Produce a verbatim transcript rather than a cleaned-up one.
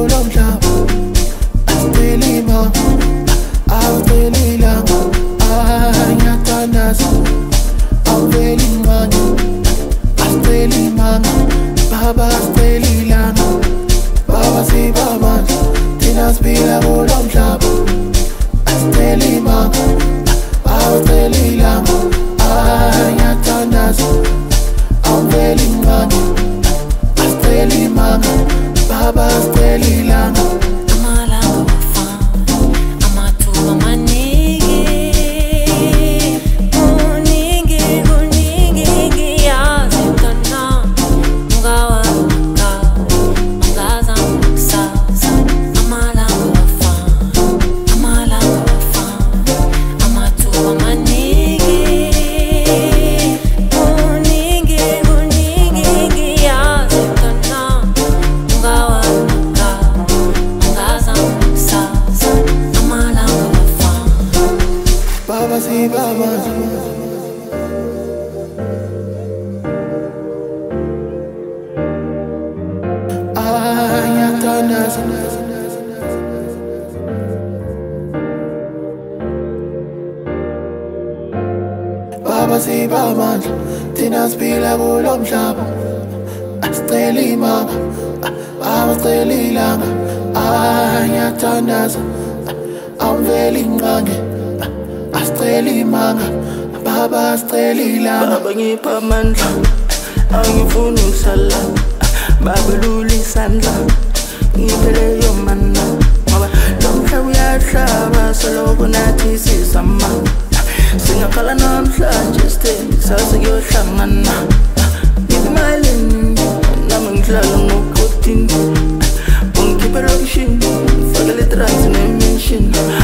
kulo mhlaba asiceli mama awuceli ilanga ngiyathandaza awuveli incane asiceli mama baba asiceli ilanga baba sibamandla thina siphila kulo mhlaba asiceli mama awuceli ilanga ngiyathandaza awuveli incane asiceli mama baba asiceli ilanga Baba si baba ah ngiyathandaza baba si bamandla thina siphila kulo mhlaba asiceli mama awuceli ilanga ah ngiyathandaza awuveli incane asiceli manga baba asiceli ilanga baba ngipha amandla angifuni ukusala baba lula isandla ngipheleyo mana ngoba lo mhlaba uyahlaba soloko nathi sizama singakhala namhlanje sithembe kusasa kuyohlangana ngimalini nami ngihlala ngokutini ungikhipha lokishini fakele trans nemention